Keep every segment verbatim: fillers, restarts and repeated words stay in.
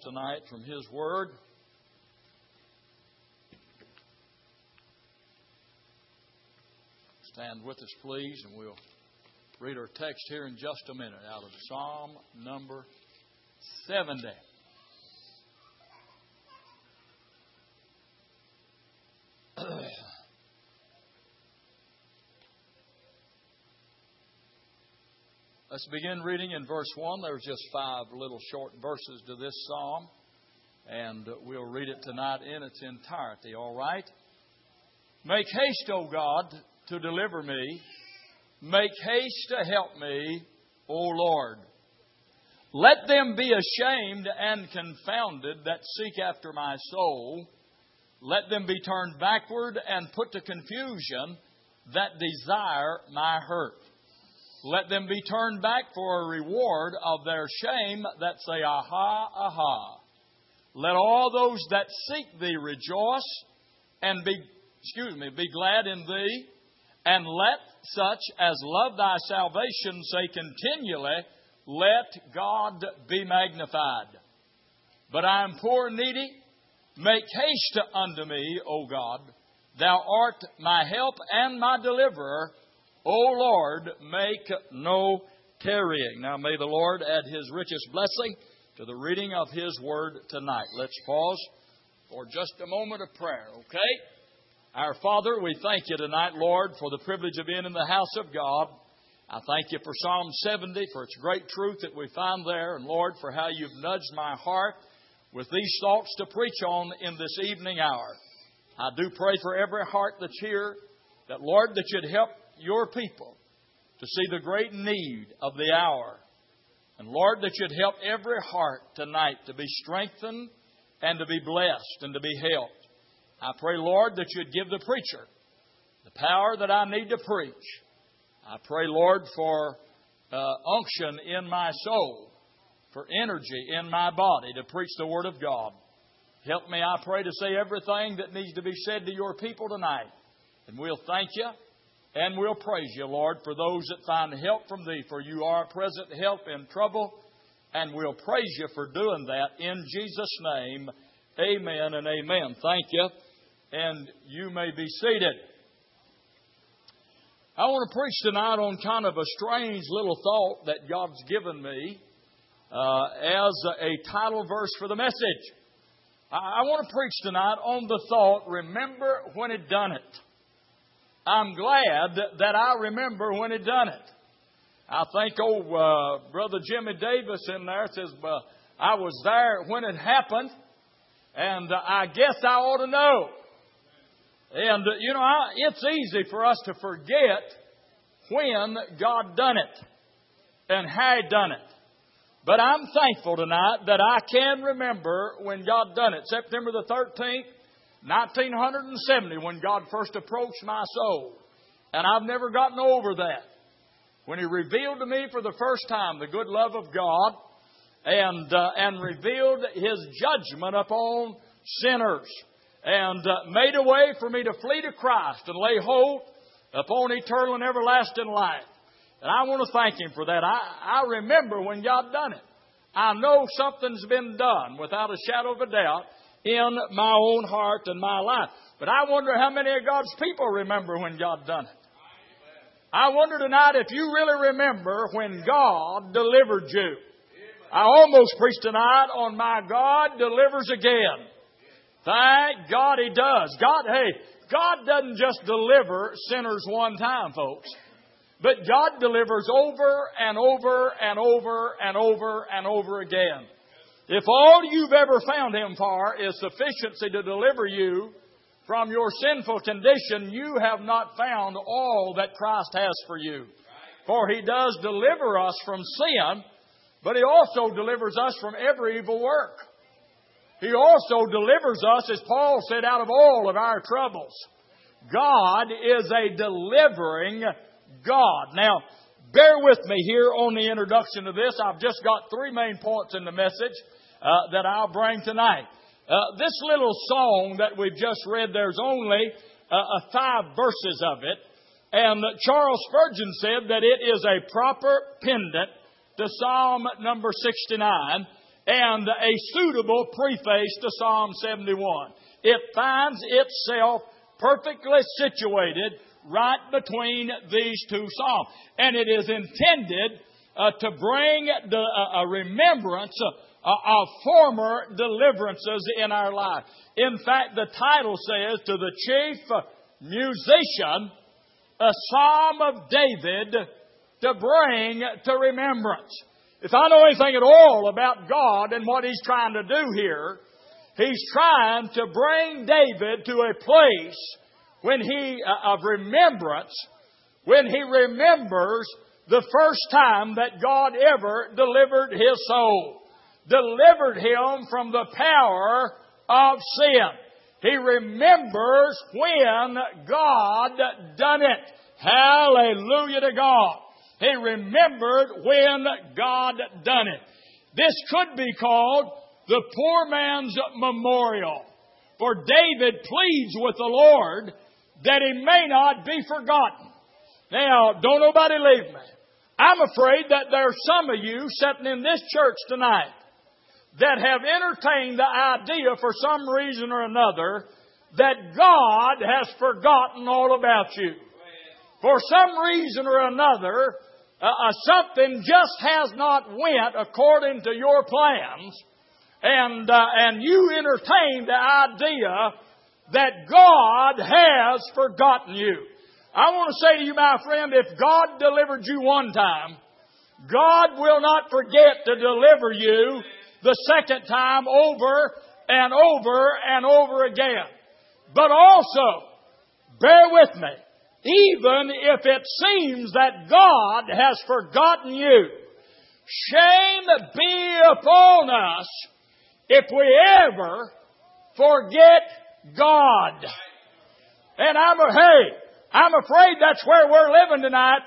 tonight from His Word. Stand with us, please, and we'll read our text here in just a minute out of Psalm number seventy. Let's begin reading in verse one. There's just five little short verses to this psalm, and we'll read it tonight in its entirety, all right? Make haste, O God, to deliver me. Make haste to help me, O Lord. Let them be ashamed and confounded that seek after my soul. Let them be turned backward and put to confusion that desire my hurt. Let them be turned back for a reward of their shame that say, Aha, aha. Let all those that seek Thee rejoice and be, excuse me, be glad in Thee. And let such as love Thy salvation say continually, Let God be magnified. But I am poor and needy. Make haste unto me, O God. Thou art my help and my deliverer. O Lord, make no tarrying. Now may the Lord add His richest blessing to the reading of His Word tonight. Let's pause for just a moment of prayer, okay? Our Father, we thank You tonight, Lord, for the privilege of being in the house of God. I thank You for Psalm seventy, for its great truth that we find there. And Lord, for how You've nudged my heart with these thoughts to preach on in this evening hour. I do pray for every heart that's here, that Lord, that You'd help Your people to see the great need of the hour. And Lord, that You'd help every heart tonight to be strengthened and to be blessed and to be helped. I pray, Lord, that You'd give the preacher the power that I need to preach. I pray, Lord, for uh, unction in my soul, for energy in my body to preach the Word of God. Help me, I pray, to say everything that needs to be said to Your people tonight. And we'll thank You and we'll praise You, Lord, for those that find help from Thee, for You are a present help in trouble. And we'll praise You for doing that in Jesus' name. Amen and amen. Thank you. And you may be seated. I want to preach tonight on kind of a strange little thought that God's given me uh, as a title verse for the message. I, I want to preach tonight on the thought, remember when it done it. I'm glad that I remember when it done it. I think old uh, Brother Jimmy Davis in there says, uh, I was there when it happened, and uh, I guess I ought to know. And, uh, you know, I, it's easy for us to forget when God done it and how He done it. But I'm thankful tonight that I can remember when God done it. September the thirteenth, nineteen seventy, when God first approached my soul. And I've never gotten over that. When He revealed to me for the first time the good love of God and, uh, and revealed His judgment upon sinners. And uh, made a way for me to flee to Christ and lay hold upon eternal and everlasting life. And I want to thank Him for that. I, I remember when God done it. I know something's been done without a shadow of a doubt in my own heart and my life. But I wonder how many of God's people remember when God done it. I wonder tonight if you really remember when God delivered you. I almost preached tonight on My God Delivers Again. Thank God He does. God, hey, God doesn't just deliver sinners one time, folks. But God delivers over and over and over and over and over again. If all you've ever found Him for is sufficiency to deliver you from your sinful condition, you have not found all that Christ has for you. For He does deliver us from sin, but He also delivers us from every evil work. He also delivers us, as Paul said, out of all of our troubles. God is a delivering God. Now, bear with me here on the introduction to this. I've just got three main points in the message uh, that I'll bring tonight. Uh, this little song that we've just read, there's only uh, five verses of it. And Charles Spurgeon said that it is a proper pendant to Psalm number sixty-nine. and a suitable preface to Psalm seventy-one. It finds itself perfectly situated right between these two psalms. And it is intended uh, to bring the, uh, a remembrance uh, of former deliverances in our life. In fact, the title says, to the chief musician, a psalm of David to bring to remembrance. If I know anything at all about God and what He's trying to do here, He's trying to bring David to a place when he, uh, of remembrance, when he remembers the first time that God ever delivered his soul, delivered him from the power of sin. He remembers when God done it. Hallelujah to God. He remembered when God done it. This could be called the poor man's memorial. For David pleads with the Lord that he may not be forgotten. Now, don't nobody leave me. I'm afraid that there are some of you sitting in this church tonight that have entertained the idea for some reason or another that God has forgotten all about you. For some reason or another, uh, uh, something just has not went according to your plans, and uh, and you entertain the idea that God has forgotten you. I want to say to you, my friend, if God delivered you one time, God will not forget to deliver you the second time over and over and over again. But also, bear with me, even if it seems that God has forgotten you, shame be upon us if we ever forget God. And I'm a, hey, I'm afraid that's where we're living tonight.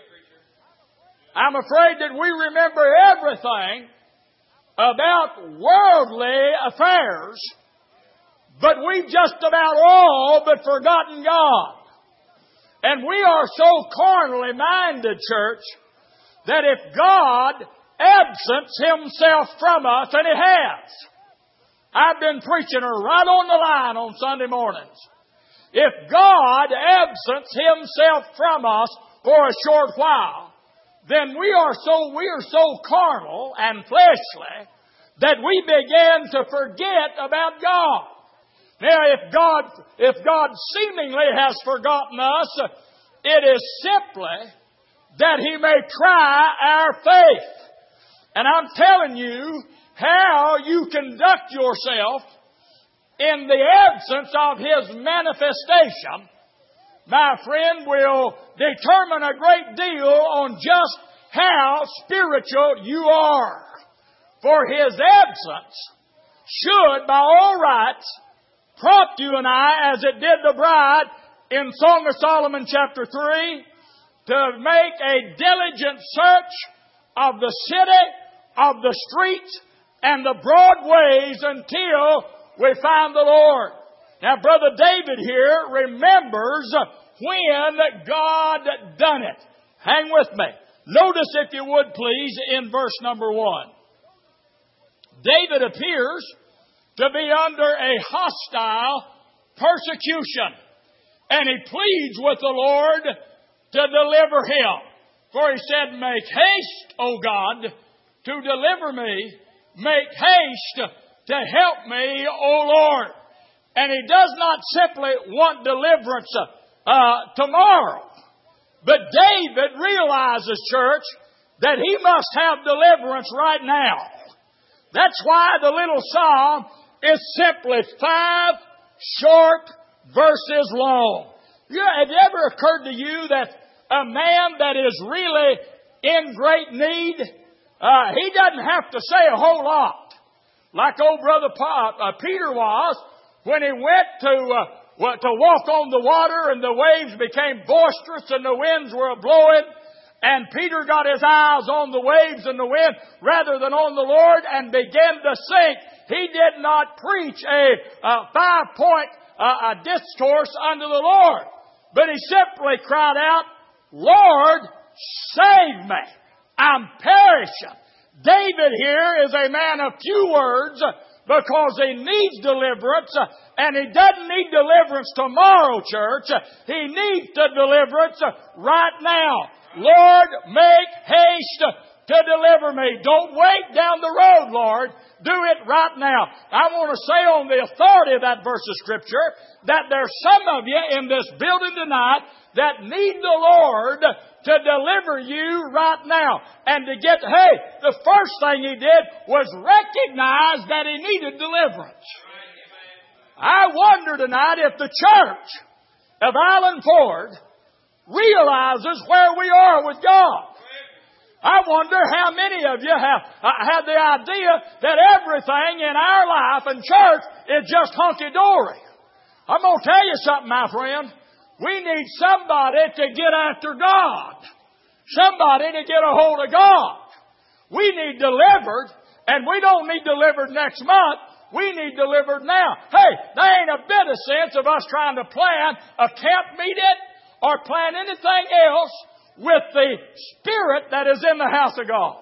I'm afraid that we remember everything about worldly affairs, but we've just about all but forgotten God. And we are so carnally minded, church, that if God absents Himself from us, and He has, I've been preaching her right on the line on Sunday mornings. If God absents Himself from us for a short while, then we are so we are so carnal and fleshly that we begin to forget about God. Now, if God if God seemingly has forgotten us, it is simply that He may try our faith. And I'm telling you how you conduct yourself in the absence of His manifestation, my friend, will determine a great deal on just how spiritual you are. For His absence should, by all rights, prompt you and I, as it did the bride in Song of Solomon chapter three, to make a diligent search of the city, of the streets, and the broad ways until we find the Lord. Now, Brother David here remembers when God done it. Hang with me. Notice, if you would please, in verse number one. David appears to be under a hostile persecution, and he pleads with the Lord to deliver him. For he said, "Make haste, O God, to deliver me. Make haste to help me, O Lord." And he does not simply want deliverance uh, tomorrow. But David realizes, church, that he must have deliverance right now. That's why the little psalm is simply five short verses long. Yeah, have it ever occurred to you that a man that is really in great need, uh, he doesn't have to say a whole lot, like old brother pa, uh, Peter was when he went to uh, to walk on the water, and the waves became boisterous and the winds were blowing, and Peter got his eyes on the waves and the wind rather than on the Lord and began to sink. He did not preach a, a five-point uh, a discourse unto the Lord, but he simply cried out, "Lord, save me. I'm perishing." David here is a man of few words because he needs deliverance, and he doesn't need deliverance tomorrow, church. He needs the deliverance right now. Lord, make haste to deliver me. Don't wait down the road, Lord. Do it right now. I want to say on the authority of that verse of Scripture that there's some of you in this building tonight that need the Lord to deliver you right now. And to get, hey, the first thing he did was recognize that he needed deliverance. I wonder tonight if the church of Island Ford realizes where we are with God. I wonder how many of you have uh, had the idea that everything in our life and church is just hunky-dory. I'm going to tell you something, my friend. We need somebody to get after God. Somebody to get a hold of God. We need delivered, and we don't need delivered next month. We need delivered now. Hey, there ain't a bit of sense of us trying to plan a camp meeting or plan anything else with the spirit that is in the house of God.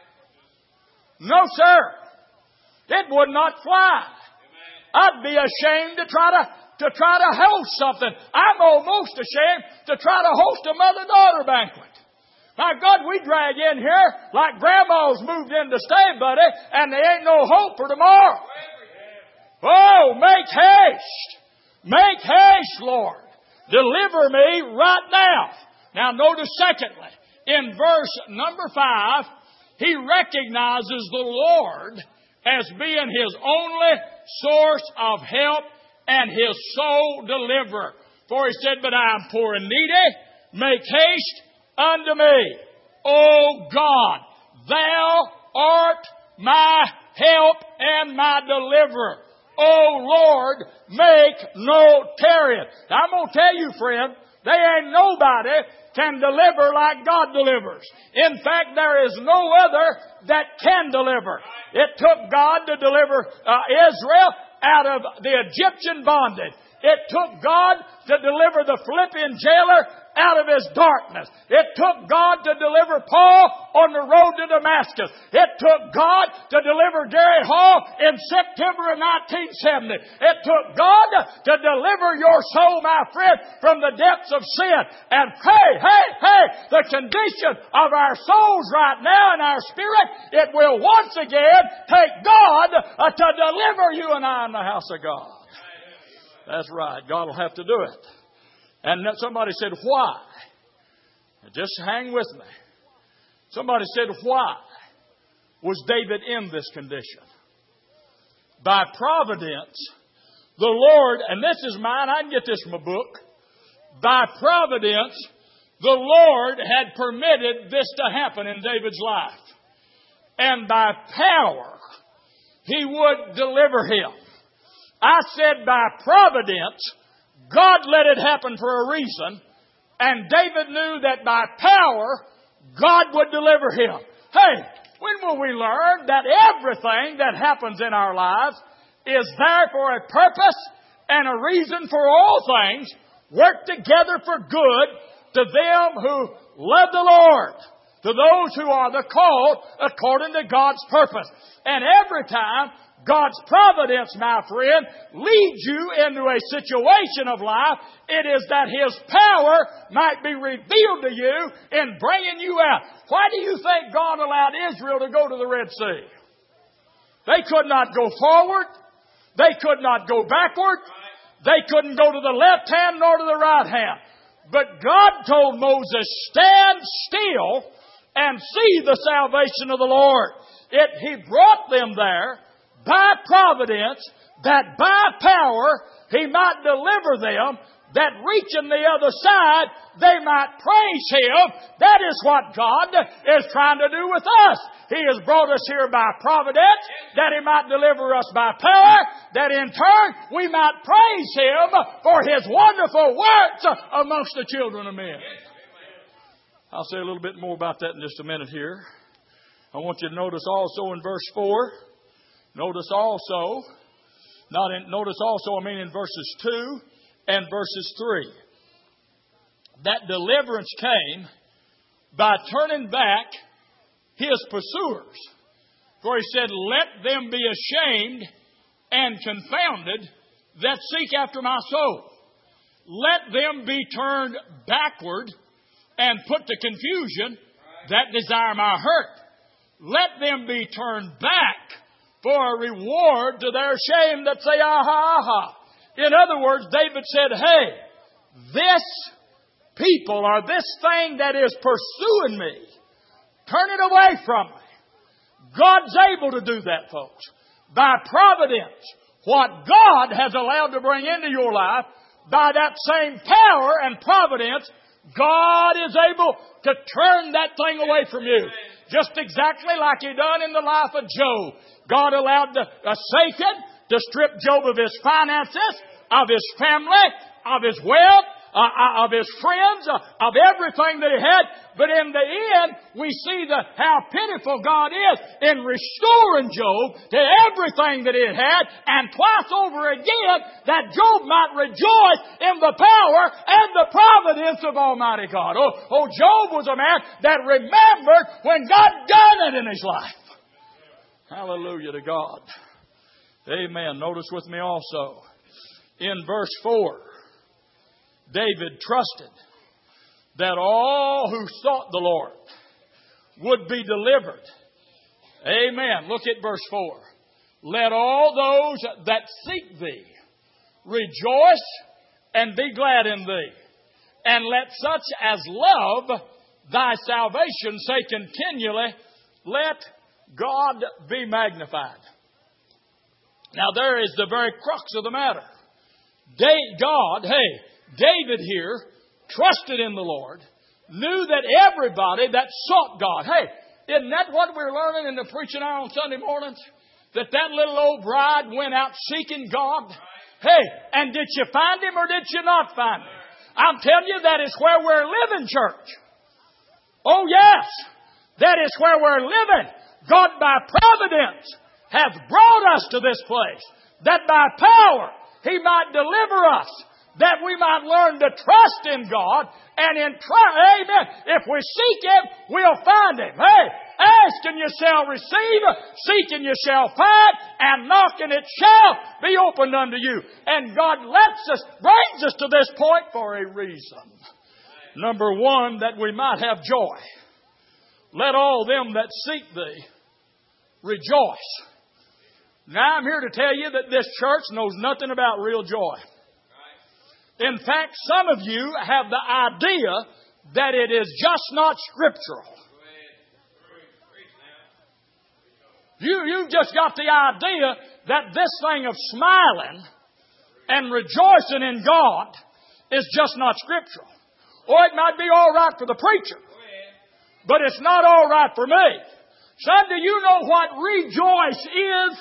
No, sir. It would not fly. I'd be ashamed to try to, to try to host something. I'm almost ashamed to try to host a mother-daughter banquet. My God, we drag in here like grandma's moved in to stay, buddy, and there ain't no hope for tomorrow. Oh, make haste. Make haste, Lord. Deliver me right now. Now notice secondly, in verse number five, he recognizes the Lord as being his only source of help and his sole deliverer. For he said, but I am poor and needy, make haste unto me. O God, thou art my help and my deliverer. O Lord, make no tarrying. I'm going to tell you, friend, there ain't nobody can deliver like God delivers. In fact, there is no other that can deliver. It took God to deliver uh, Israel out of the Egyptian bondage. It took God to deliver the Philippian jailer out of his darkness. It took God to deliver Paul on the road to Damascus. It took God to deliver Gary Hall in September of nineteen seventy. It took God to deliver your soul, my friend, from the depths of sin. And hey, hey, hey, the condition of our souls right now in our spirit, it will once again take God uh, to deliver you and I in the house of God. That's right. God will have to do it. And somebody said, why? Just hang with me. Somebody said, why was David in this condition? By providence, the Lord, and this is mine, I can get this from a book. By providence, the Lord had permitted this to happen in David's life. And by power, He would deliver him. I said by providence, God let it happen for a reason, and David knew that by power, God would deliver him. Hey, when will we learn that everything that happens in our lives is there for a purpose and a reason for all things work together for good to them who love the Lord, to those who are the called according to God's purpose. And every time God's providence, my friend, leads you into a situation of life, it is that His power might be revealed to you in bringing you out. Why do you think God allowed Israel to go to the Red Sea? They could not go forward. They could not go backward. They couldn't go to the left hand nor to the right hand. But God told Moses, stand still and see the salvation of the Lord. It, He brought them there by providence, that by power He might deliver them, that reaching the other side, they might praise Him. That is what God is trying to do with us. He has brought us here by providence, that He might deliver us by power, that in turn we might praise Him for His wonderful works amongst the children of men. I'll say a little bit more about that in just a minute here. I want you to notice also in verse four, Notice also, not in, notice also, I mean in verses two and verses three, that deliverance came by turning back his pursuers. For He said, let them be ashamed and confounded that seek after my soul. Let them be turned backward and put to confusion that desire my hurt. Let them be turned back for a reward to their shame that say, aha, aha. In other words, David said, hey, this people or this thing that is pursuing me, turn it away from me. God's able to do that, folks. By providence, what God has allowed to bring into your life, by that same power and providence, God is able to turn that thing away from you. Just exactly like He done in the life of Job. God allowed the, uh, Satan to strip Job of his finances, of his family, of his wealth, Uh, of his friends, uh, of everything that he had. But in the end, we see the, how pitiful God is in restoring Job to everything that he had, and twice over again that Job might rejoice in the power and the providence of Almighty God. Oh, oh Job was a man that remembered when God done it in his life. Hallelujah to God. Amen. Notice with me also in verse four. David trusted that all who sought the Lord would be delivered. Amen. Look at verse four. Let all those that seek Thee rejoice and be glad in Thee. And let such as love Thy salvation say continually, let God be magnified. Now there is the very crux of the matter. God, hey, David here trusted in the Lord, knew that everybody that sought God. Hey, isn't that what we're learning in the preaching hour on Sunday mornings? That that little old bride went out seeking God. Hey, and did you find Him or did you not find Him? I'm telling you, that is where we're living, church. Oh yes, that is where we're living. God by providence has brought us to this place, that by power He might deliver us, that we might learn to trust in God, and in try, amen, if we seek Him, we'll find Him. Hey, ask and you shall receive, seek and you shall find, and knock and it shall be opened unto you. And God lets us, brings us to this point for a reason. Number one, that we might have joy. Let all them that seek Thee rejoice. Now I'm here to tell you that this church knows nothing about real joy. In fact, some of you have the idea that it is just not scriptural. You, you've just got the idea that this thing of smiling and rejoicing in God is just not scriptural. Or it might be all right for the preacher, but it's not all right for me. Son, do you know what rejoice is?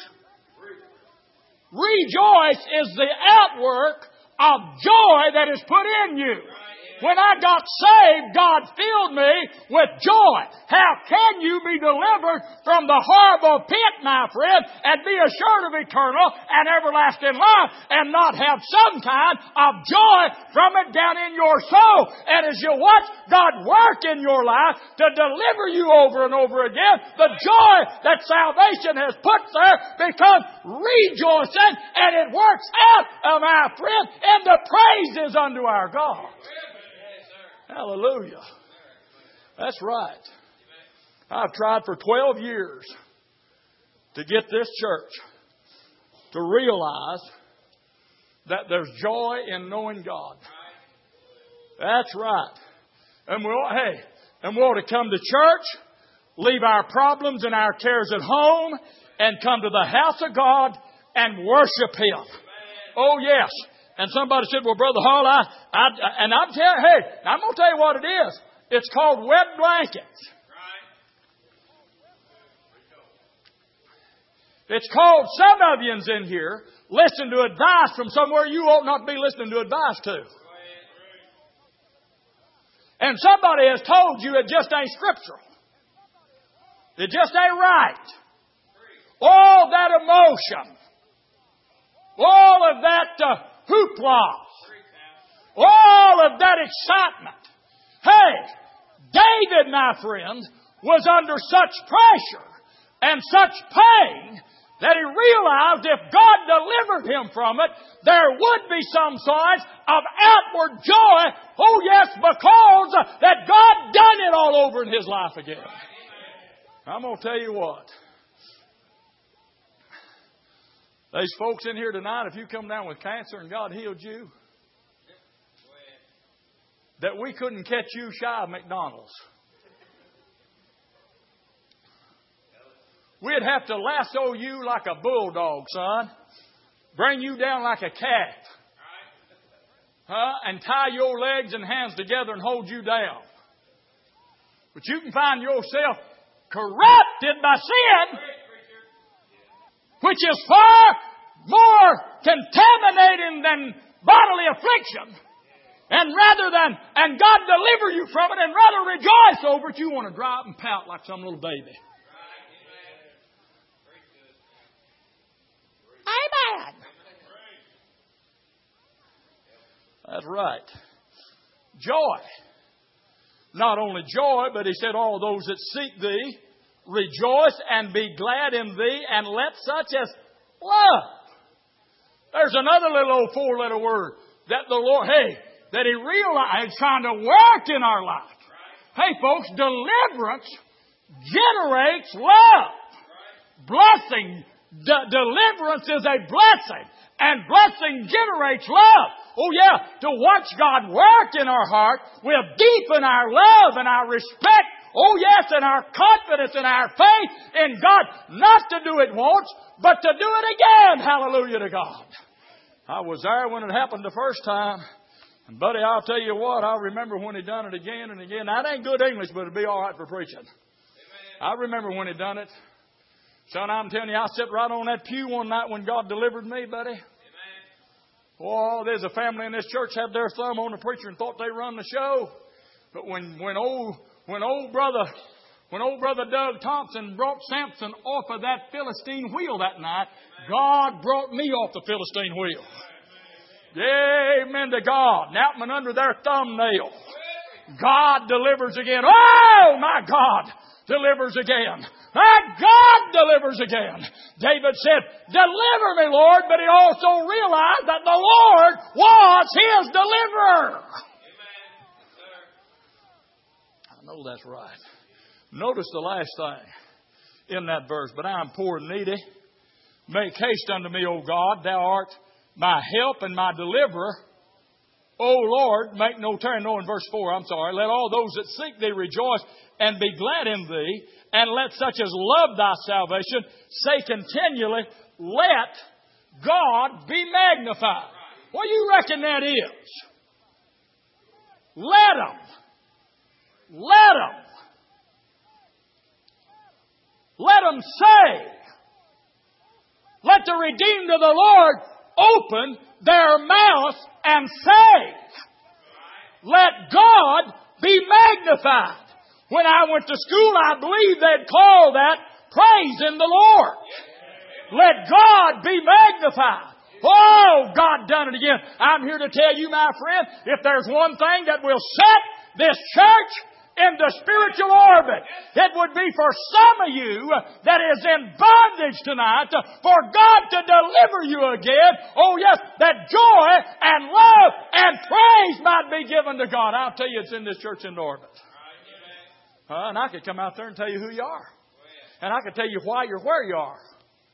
Rejoice is the outwork of joy that is put in you. When I got saved, God filled me with joy. How can you be delivered from the horrible pit, my friend, and be assured of eternal and everlasting life and not have some kind of joy from it down in your soul? And as you watch God work in your life to deliver you over and over again, the joy that salvation has put there becomes rejoicing, and it works out of our friend, and the praises unto our God. Hallelujah. That's right. I've tried for twelve years to get this church to realize that there's joy in knowing God. That's right. And we ought, hey, and we ought to come to church, leave our problems and our cares at home, and come to the house of God and worship Him. Oh yes. And somebody said, well, Brother Hall, I, I, and I'm telling, hey, I'm going to tell you what it is. It's called wet blankets. It's called, some of yous in here listen to advice from somewhere you ought not be listening to advice to. And somebody has told you it just ain't scriptural. It just ain't right. All that emotion, all of that uh, hoopla, all of that excitement. Hey, David, my friend, was under such pressure and such pain that he realized if God delivered him from it, there would be some signs of outward joy. Oh yes, because that God done it all over in his life again. I'm going to tell you what. There's folks in here tonight, if you come down with cancer and God healed you, that we couldn't catch you shy of McDonald's. We'd have to lasso you like a bulldog, son. Bring you down like a cat. Huh? And tie your legs and hands together and hold you down. But you can find yourself corrupted by sin, which is far more contaminating than bodily affliction. And rather than, and God deliver you from it and rather rejoice over it, you want to dry up and pout like some little baby. Amen. That's right. Joy. Not only joy, but he said, all those that seek thee, rejoice and be glad in thee, and let such as love. There's another little old four-letter word that the Lord, hey, that he realized trying to work in our life. Hey, folks, deliverance generates love. Blessing. De- deliverance is a blessing. And blessing generates love. Oh yeah, to watch God work in our heart will deepen our love and our respect. Oh yes, and our confidence and our faith in God. Not to do it once, but to do it again. Hallelujah to God. I was there when it happened the first time. And buddy, I'll tell you what, I remember when he done it again and again. Now, that ain't good English, but it'll be all right for preaching. Amen. I remember when he done it. Son, I'm telling you, I sat right on that pew one night when God delivered me, buddy. Amen. Oh, there's a family in this church had their thumb on the preacher and thought they run the show. But when, when old, when old brother, when old brother Doug Thompson brought Samson off of that Philistine wheel that night, God brought me off the Philistine wheel. Amen to God. Napping under their thumbnail. God delivers again. Oh, my God delivers again. My God delivers again. David said, deliver me, Lord. But he also realized that the Lord was his deliverer. I know that's right. Notice the last thing in that verse. But I am poor and needy. Make haste unto me, O God. Thou art my help and my deliverer. O Lord, make no tarry. No, in verse four, I'm sorry. Let all those that seek thee rejoice and be glad in thee. And let such as love thy salvation say continually, let God be magnified. What do you reckon that is? Let them. Let them. Let them say. Let the redeemed of the Lord open their mouth and say, let God be magnified. When I went to school, I believe they'd call that praising the Lord. Let God be magnified. Oh, God done it again. I'm here to tell you, my friend, if there's one thing that will set this church in the spiritual orbit, it would be for some of you that is in bondage tonight, for God to deliver you again. Oh yes, that joy and love and praise might be given to God. I'll tell you, it's in this church in orbit. Uh, and I could come out there and tell you who you are. And I could tell you why you're where you are.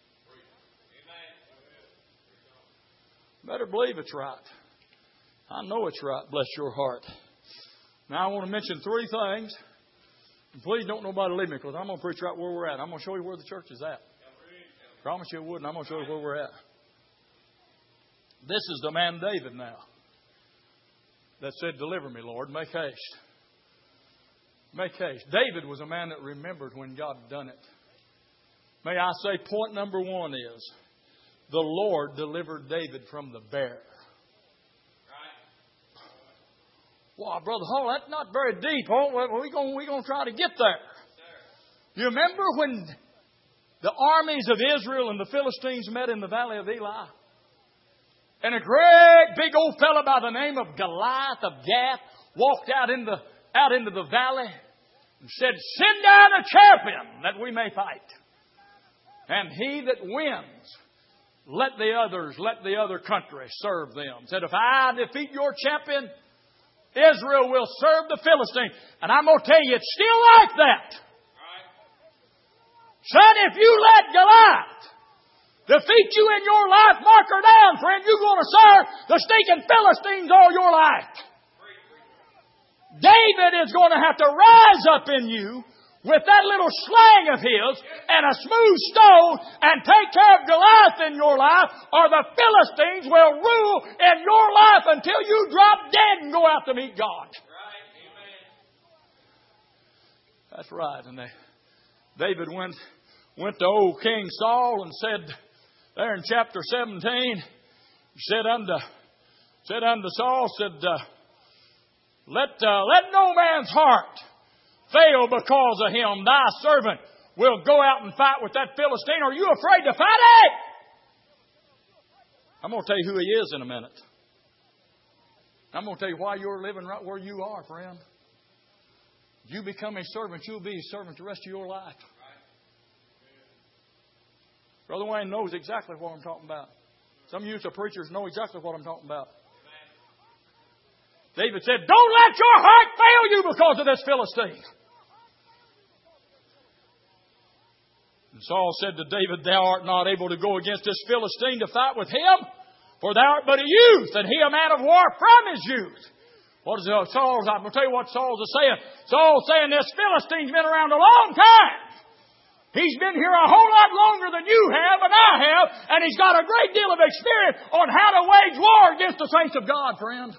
Better believe it's right. I know it's right. Bless your heart. Now, I want to mention three things. And please don't nobody leave me, because I'm going to preach right where we're at. I'm going to show you where the church is at. Promise you it would, and I'm going to show you where we're at. This is the man David now that said, deliver me, Lord, make haste. Make haste. David was a man that remembered when God had done it. May I say, point number one is, the Lord delivered David from the bear. Well, Brother Hall, that's not very deep. Oh, we're going we're going to try to get there. You remember when the armies of Israel and the Philistines met in the valley of Elah? And a great big old fella by the name of Goliath of Gath walked out in the out into the valley and said, send down a champion that we may fight. And he that wins, let the others, let the other countries serve them. Said, if I defeat your champion, Israel will serve the Philistine. And I'm going to tell you, it's still like that. Son, if you let Goliath defeat you in your life, mark her down, friend. You're going to serve the stinking Philistines all your life. David is going to have to rise up in you with that little slang of his and a smooth stone and take care of Goliath in your life, or the Philistines will rule in your life until you drop dead and go out to meet God. That's right. And they, David went, went to old King Saul and said, there in chapter seventeen, he said unto, said unto Saul, said, uh, let, uh, let no man's heart fail because of him. Thy servant will go out and fight with that Philistine. Are you afraid to fight it? I'm going to tell you who he is in a minute. I'm going to tell you why you're living right where you are, friend. You become a servant, you'll be a servant the rest of your life. Brother Wayne knows exactly what I'm talking about. Some of you as preachers know exactly what I'm talking about. David said, don't let your heart fail you because of this Philistine. And Saul said to David, thou art not able to go against this Philistine to fight with him, for thou art but a youth, and he a man of war from his youth. What is it? Saul's, I'm going to tell you what Saul's is saying. Saul's saying this Philistine's been around a long time. He's been here a whole lot longer than you have and I have, and he's got a great deal of experience on how to wage war against the saints of God, friend.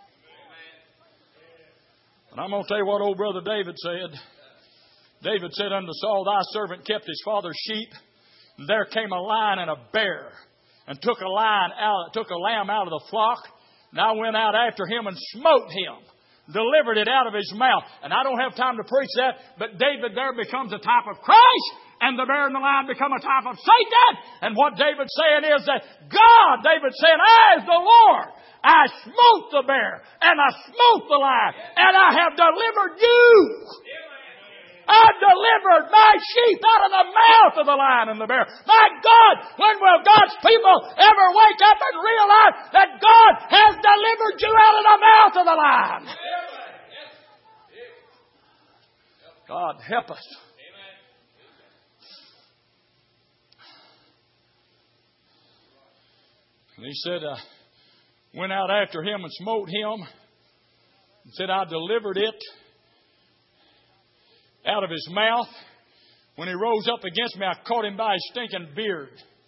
And I'm going to tell you what old brother David said. David said unto Saul, thy servant kept his father's sheep, and there came a lion and a bear, and took a lion out, took a lamb out of the flock, and I went out after him and smote him, delivered it out of his mouth. And I don't have time to preach that, but David there becomes a type of Christ, and the bear and the lion become a type of Satan. And what David's saying is that God, David said, I is the Lord. I smote the bear, and I smote the lion, and I have delivered you. I delivered my sheep out of the mouth of the lion and the bear. My God, when will God's people ever wake up and realize that God has delivered you out of the mouth of the lion? God, help us. And he said, uh, went out after him and smote him, and said, I delivered it out of his mouth. When he rose up against me, I caught him by his stinking beard.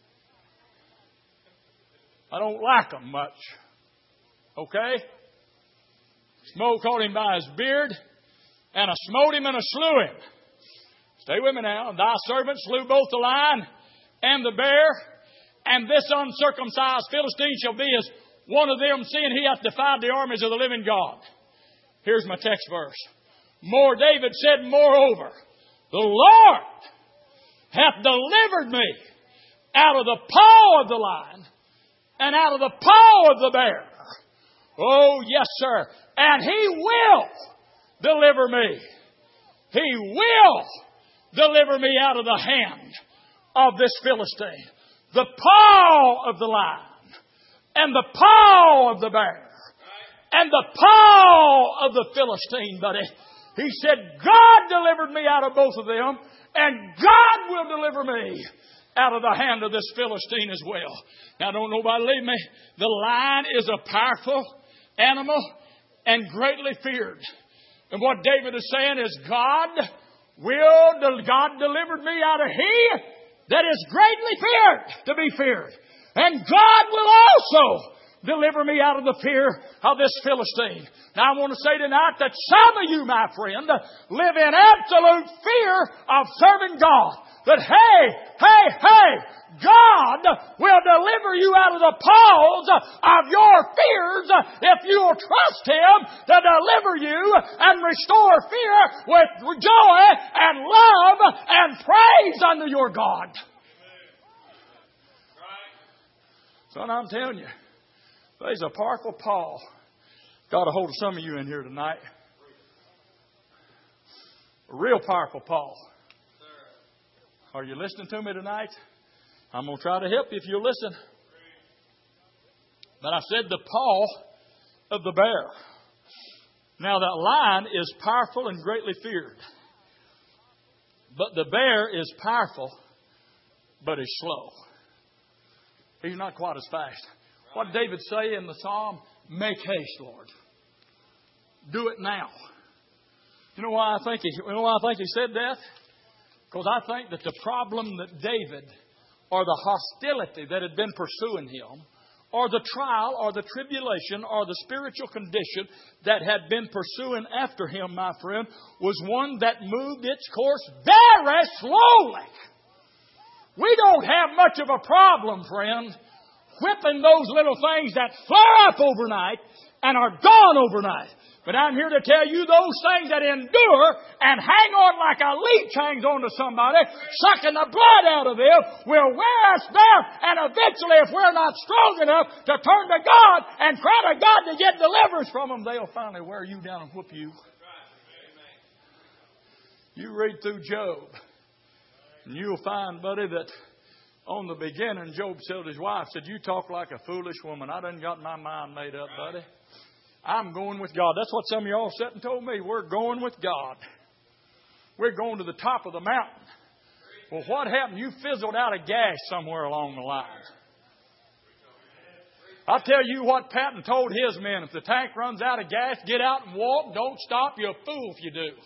I don't like him much. Okay? Smote caught him by his beard, and I smote him and I slew him. Stay with me now. Thy servant slew both the lion and the bear, and this uncircumcised Philistine shall be as one of them, seeing he hath defied the armies of the living God. Here's my text verse. More, David said, moreover, the Lord hath delivered me out of the paw of the lion and out of the paw of the bear. Oh, yes, sir. And he will deliver me. He will deliver me out of the hand of this Philistine. The paw of the lion and the paw of the bear and the paw of the Philistine, buddy. He said, God delivered me out of both of them, and God will deliver me out of the hand of this Philistine as well. Now, don't nobody leave me. The lion is a powerful animal and greatly feared. And what David is saying is, God will, God delivered me out of he that is greatly feared to be feared. And God will also deliver me out of the fear of this Philistine. Now I want to say tonight that some of you, my friend, live in absolute fear of serving God. But hey, hey, hey, God will deliver you out of the paws of your fears if you will trust Him to deliver you and restore fear with joy and love and praise unto your God. Son, I'm telling you, there's a powerful paw got a hold of some of you in here tonight. A real powerful paw. Are you listening to me tonight? I'm going to try to help you if you'll listen. But I said the paw of the bear. Now that lion is powerful and greatly feared. But the bear is powerful, but is slow. He's not quite as fast. What did David say in the Psalm? Make haste, Lord. Do it now. You know why I think he, you know why I think he said that? Because I think that the problem that David, or the hostility that had been pursuing him, or the trial, or the tribulation, or the spiritual condition that had been pursuing after him, my friend, was one that moved its course very slowly. We don't have much of a problem, friend, whipping those little things that flare up overnight and are gone overnight. But I'm here to tell you those things that endure and hang on like a leech hangs on to somebody, sucking the blood out of them, will wear us down. And eventually, if we're not strong enough to turn to God and cry to God to get deliverance from them, they'll finally wear you down and whoop you. You read through Job, and you'll find, buddy, that on the beginning, Job told his wife, said, you talk like a foolish woman. I done got my mind made up, buddy. I'm going with God. That's what some of y'all sat and told me. We're going with God. We're going to the top of the mountain. Well, what happened? You fizzled out of gas somewhere along the line. I'll tell you what Patton told his men. If the tank runs out of gas, get out and walk. Don't stop. You're a fool if you do.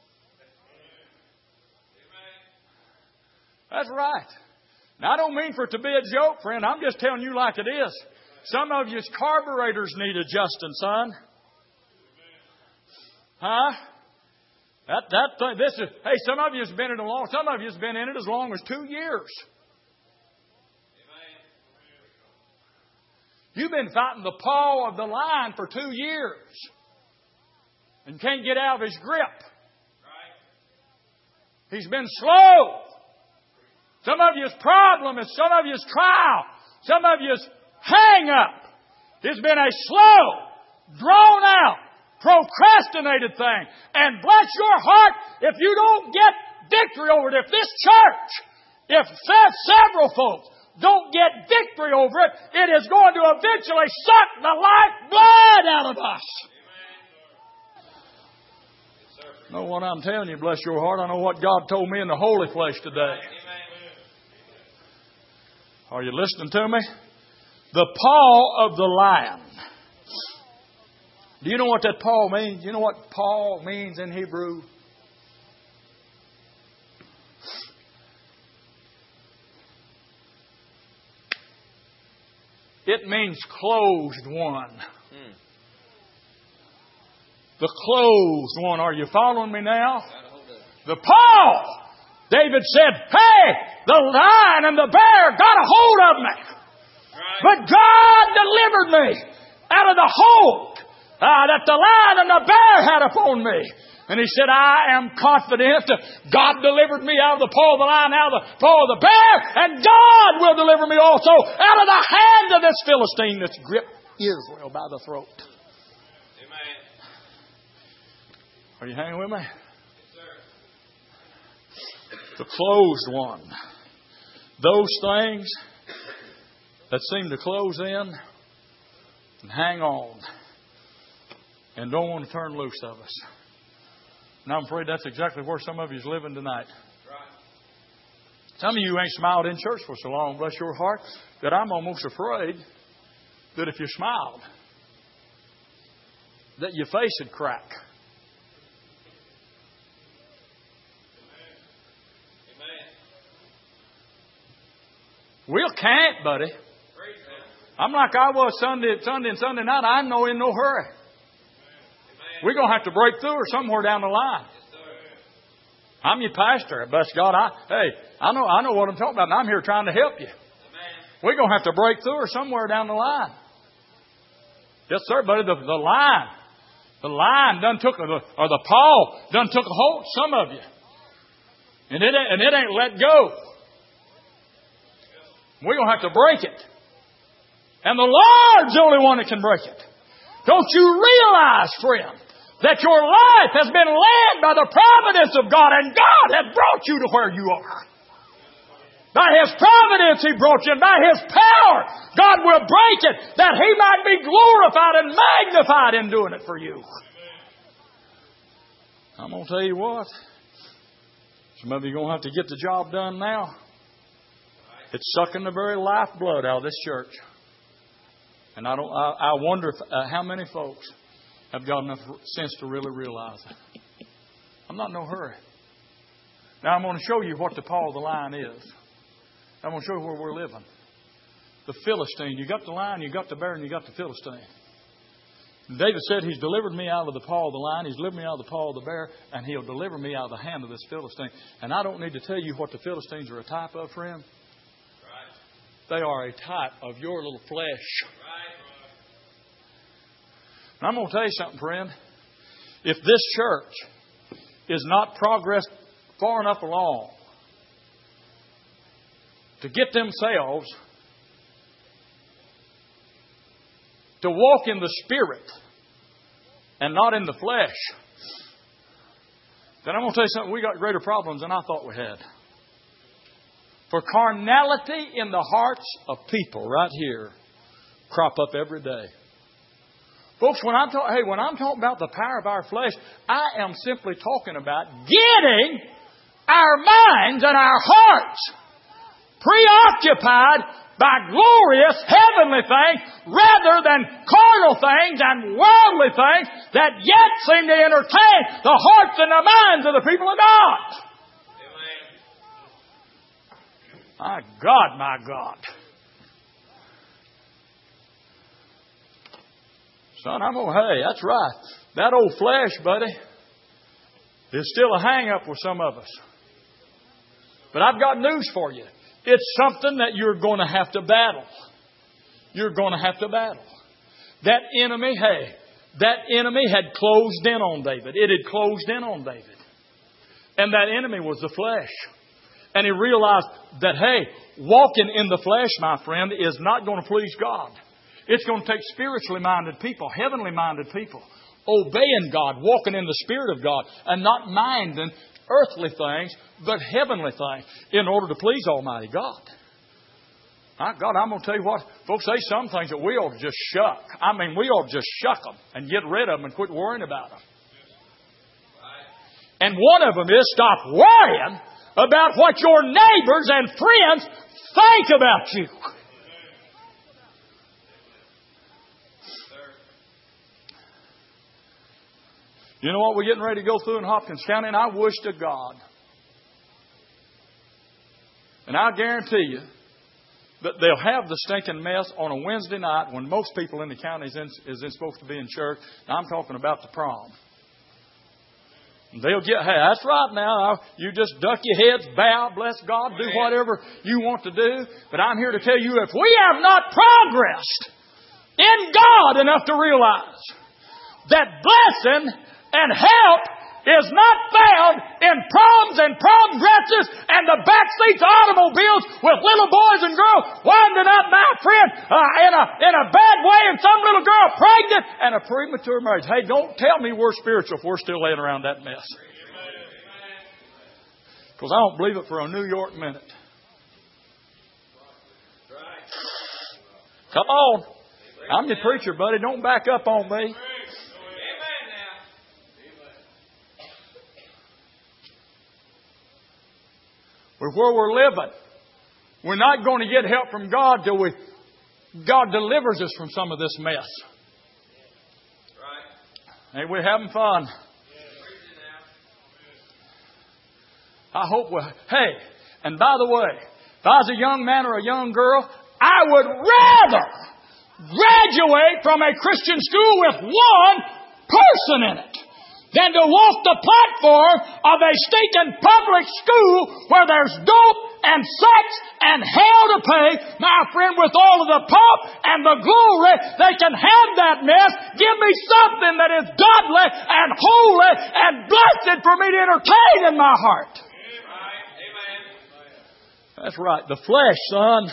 That's right. Now, I don't mean for it to be a joke, friend. I'm just telling you like it is. Some of you's carburetors need adjusting, son. Huh? That that thing. This is. Hey, some of you's been in it a long. Some of you's been in it as long as two years. You've been fighting the paw of the lion for two years, and can't get out of his grip. He's been slow. Some of you's problem is some of you's trial. Some of you's hang up. It's been a slow, drawn out, procrastinated thing. And bless your heart, if you don't get victory over it, if this church, if several folks don't get victory over it, it is going to eventually suck the lifeblood out of us. Know what I'm telling you, bless your heart. I know what God told me in the holy place today. Are you listening to me? The paw of the lion. Do you know what that paw means? You know what paw means in Hebrew? It means closed one. Hmm. The closed one. Are you following me now? The paw. David said, hey, the lion and the bear got a hold of me. But God delivered me out of the hold uh, that the lion and the bear had upon me. And he said, I am confident God delivered me out of the paw of the lion, out of the paw of the bear, and God will deliver me also out of the hand of this Philistine that's gripped Israel by the throat. Amen. Are you hanging with me? Yes, sir. The closed one. Those things that seem to close in and hang on and don't want to turn loose of us. And I'm afraid that's exactly where some of you is living tonight. Some of you ain't smiled in church for so long, bless your heart, that I'm almost afraid that if you smiled, that your face would crack. We'll can't, buddy. I'm like I was Sunday, Sunday and Sunday night. I know in no hurry. We're going to have to break through or somewhere down the line. I'm your pastor. Bless God. I, hey, I know I know what I'm talking about, and I'm here trying to help you. We're going to have to break through or somewhere down the line. Yes, sir, buddy. The, the line. The line done took, or the, or the paw done took a hold of some of you. And it, and it ain't let go. We're going to have to break it. And the Lord's the only one that can break it. Don't you realize, friend, that your life has been led by the providence of God, and God has brought you to where you are. By His providence He brought you, and by His power God will break it, that He might be glorified and magnified in doing it for you. I'm going to tell you what. Some of you are going to have to get the job done now. It's sucking the very lifeblood out of this church. And I don't. I, I wonder if, uh, how many folks have got enough sense to really realize it. I'm not in no hurry. Now I'm going to show you what the paw of the lion is. I'm going to show you where we're living. The Philistine. You got the lion, you got the bear, and you got the Philistine. David said He's delivered me out of the paw of the lion, He's delivered me out of the paw of the bear, and He'll deliver me out of the hand of this Philistine. And I don't need to tell you what the Philistines are a type of, friend. They are a type of your little flesh. And I'm going to tell you something, friend. If this church is not progressed far enough along to get themselves to walk in the Spirit and not in the flesh, then I'm going to tell you something. We got greater problems than I thought we had. For carnality in the hearts of people right here crop up every day. Folks, when I'm talking, hey, when I'm talking about the power of our flesh, I am simply talking about getting our minds and our hearts preoccupied by glorious heavenly things rather than carnal things and worldly things that yet seem to entertain the hearts and the minds of the people of God. My God, my God. Son, I'm going, hey, that's right. That old flesh, buddy, is still a hang-up with some of us. But I've got news for you. It's something that you're going to have to battle. You're going to have to battle. That enemy, hey, that enemy had closed in on David. It had closed in on David. And that enemy was the flesh. And he realized that, hey, walking in the flesh, my friend, is not going to please God. It's going to take spiritually minded people, heavenly minded people, obeying God, walking in the Spirit of God, and not minding earthly things, but heavenly things, in order to please Almighty God. My God, I'm going to tell you what, folks, there's some things that we ought to just shuck. I mean, we ought to just shuck them and get rid of them and quit worrying about them. And one of them is stop worrying about what your neighbors and friends think about you. You know what we're getting ready to go through in Hopkins County? And I wish to God, and I guarantee you, that they'll have the stinking mess on a Wednesday night when most people in the county is, in, is in supposed to be in church. Now, I'm talking about the prom. They'll get, hey, that's right now. You just duck your heads, bow, bless God, do whatever you want to do. But I'm here to tell you, if we have not progressed in God enough to realize that blessing and help is not found in proms and prom dresses and the backseats of automobiles with little boys and girls winding up, my friend, uh, in a in a bad way, and some little girl pregnant and a premature marriage. Hey, don't tell me we're spiritual if we're still laying around that mess. Because I don't believe it for a New York minute. Come on. I'm your preacher, buddy. Don't back up on me. We're where we're living. We're not going to get help from God till we, God delivers us from some of this mess. Right. Hey, we're having fun. I hope we're... Hey, and by the way, if I was a young man or a young girl, I would rather graduate from a Christian school with one person in it than to walk the platform of a stinking public school where there's dope and sex and hell to pay, my friend, with all of the pomp and the glory. They can have that mess. Give me something that is godly and holy and blessed for me to entertain in my heart. Amen. That's right. The flesh, son.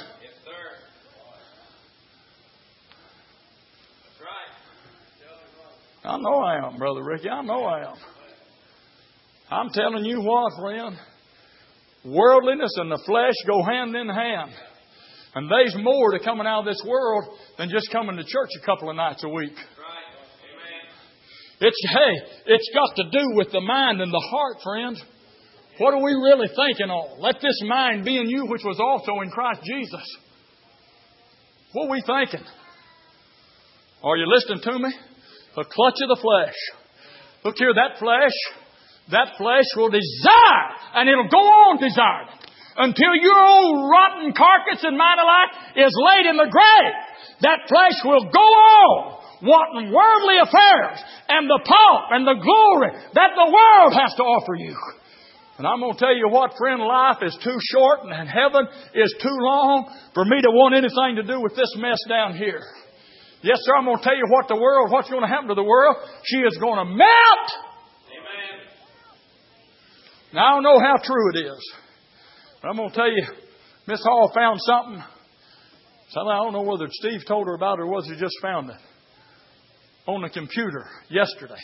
I know I am, Brother Ricky. I know I am. I'm telling you what, friend. Worldliness and the flesh go hand in hand. And there's more to coming out of this world than just coming to church a couple of nights a week. It's, hey, it's got to do with the mind and the heart, friends. What are we really thinking on? Let this mind be in you, which was also in Christ Jesus. What are we thinking? Are you listening to me? The clutch of the flesh. Look here, that flesh, that flesh will desire, and it'll go on desiring until your old rotten carcass and mind alike is laid in the grave. That flesh will go on wanting worldly affairs and the pomp and the glory that the world has to offer you. And I'm going to tell you what, friend, life is too short and heaven is too long for me to want anything to do with this mess down here. Yes, sir, I'm going to tell you what the world, what's going to happen to the world. She is going to melt. Amen. Now, I don't know how true it is. But I'm going to tell you, Miss Hall found something. Something I don't know whether Steve told her about it or whether she just found it on the computer yesterday.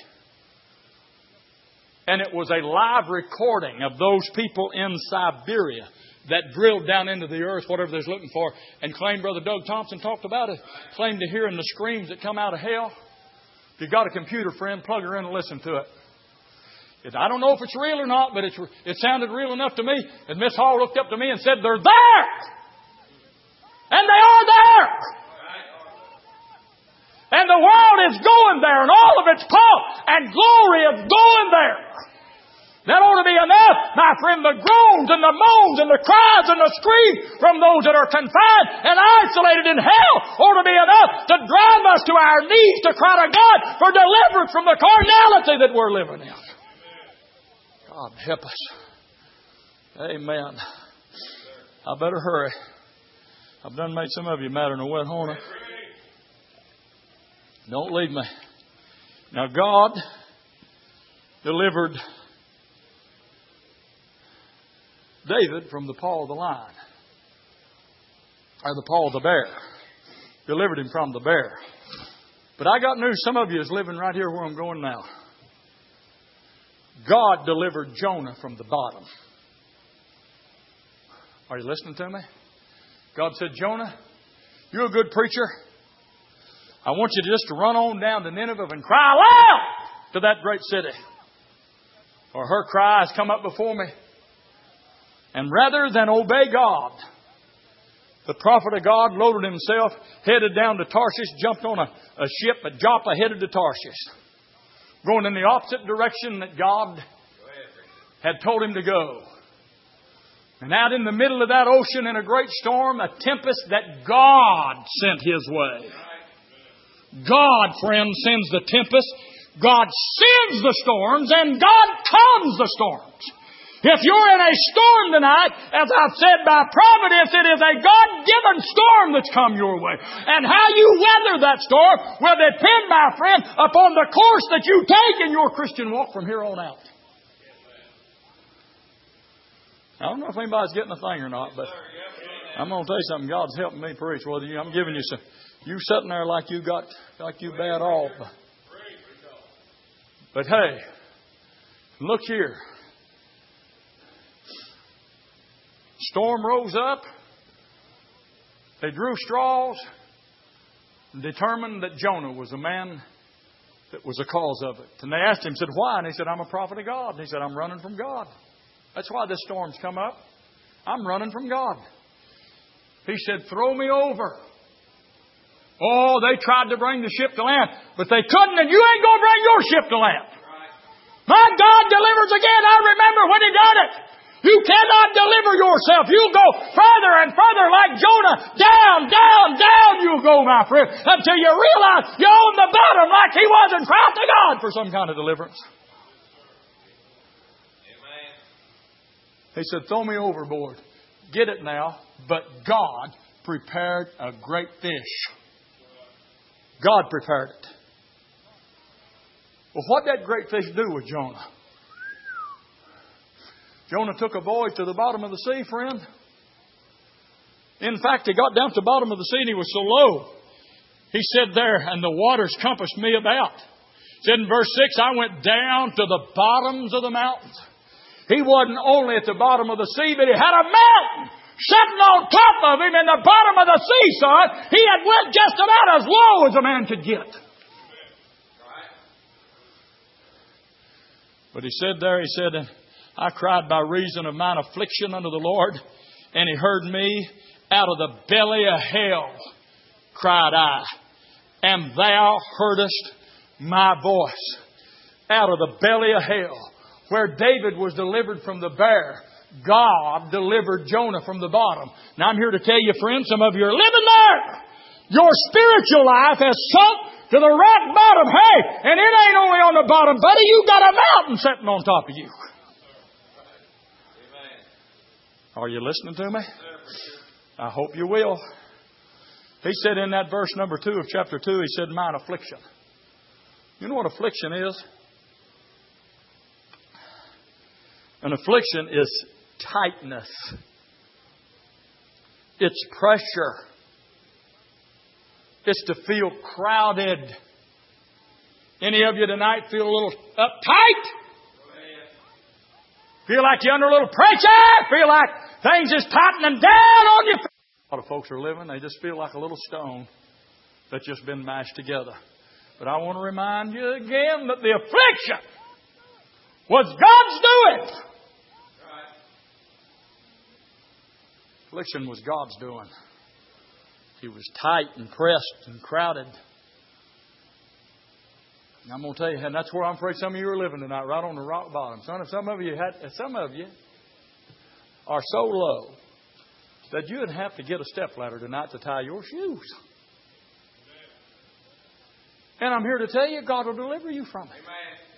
And it was a live recording of those people in Siberia that drilled down into the earth, whatever they're looking for, and claimed, Brother Doug Thompson talked about it, claimed to hearing the screams that come out of hell. If you've got a computer, friend, plug her in and listen to it. It I don't know if it's real or not, but it's, it sounded real enough to me. And Miss Hall looked up to me and said, they're there! And they are there! And the world is going there, and all of its pomp and glory is going there. That ought to be enough, my friend. The groans and the moans and the cries and the screams from those that are confined and isolated in hell ought to be enough to drive us to our knees to cry to God for deliverance from the carnality that we're living in. God help us. Amen. I better hurry. I've done made some of you mad in a wet hornet. Don't leave me. Now God delivered David from the paw of the lion. Or the paw of the bear. Delivered him from the bear. But I got news. Some of you is living right here where I'm going now. God delivered Jonah from the bottom. Are you listening to me? God said, Jonah, you're a good preacher. I want you to just to run on down to Nineveh and cry loud to that great city. For her cry has come up before me. And rather than obey God, the prophet of God loaded himself, headed down to Tarshish, jumped on a, a ship at Joppa, headed to Tarshish. Going in the opposite direction that God had told him to go. And out in the middle of that ocean in a great storm, a tempest that God sent his way. God, friend, sends the tempest. God sends the storms, and God calms the storms. If you're in a storm tonight, as I've said by providence, it is a God-given storm that's come your way. And how you weather that storm will depend, my friend, upon the course that you take in your Christian walk from here on out. I don't know if anybody's getting a thing or not, but I'm going to tell you something. God's helping me preach. Whether you, I'm giving you some, you sitting there like you got, like you bad off. But hey, look here. Storm rose up. They drew straws and determined that Jonah was the man that was the cause of it. And they asked him, said, why? And he said, I'm a prophet of God. And he said, I'm running from God. That's why this storm's come up. I'm running from God. He said, throw me over. Oh, they tried to bring the ship to land, but they couldn't, and you ain't going to bring your ship to land. My God delivers again. I remember when He done it. You cannot deliver yourself. You'll go further and further like Jonah. Down, down, down you'll go, my friend, until you realize you're on the bottom like he was and cry to God for some kind of deliverance. Amen. He said, throw me overboard. Get it now. But God prepared a great fish. God prepared it. Well, what did that great fish do with Jonah? Jonah took a voyage to the bottom of the sea, friend. In fact, he got down to the bottom of the sea and he was so low. He said there, and the waters compassed me about. He said in verse six, I went down to the bottoms of the mountains. He wasn't only at the bottom of the sea, but he had a mountain sitting on top of him in the bottom of the sea, son. He had went just about as low as a man could get. But he said there, he said, I cried by reason of mine affliction unto the Lord, and He heard me. Out of the belly of hell cried I, and Thou heardest my voice. Out of the belly of hell, where David was delivered from the bear, God delivered Jonah from the bottom. Now I'm here to tell you, friends, some of you are living there. Your spiritual life has sunk to the rock bottom. Hey, and it ain't only on the bottom, buddy. You got a mountain sitting on top of you. Are you listening to me? I hope you will. He said in that verse number two of chapter two, he said, mine affliction. You know what affliction is? An affliction is tightness. It's pressure. It's to feel crowded. Any of you tonight feel a little uptight? Feel like you're under a little pressure? Feel like things is tightening down on you? A lot of folks are living, they just feel like a little stone that's just been mashed together. But I want to remind you again that the affliction was God's doing. Affliction was God's doing. He was tight and pressed and crowded. And I'm going to tell you, and that's where I'm afraid some of you are living tonight, right on the rock bottom. Son, if some of you had, some of you are so low that you would have to get a stepladder tonight to tie your shoes. And I'm here to tell you, God will deliver you from it.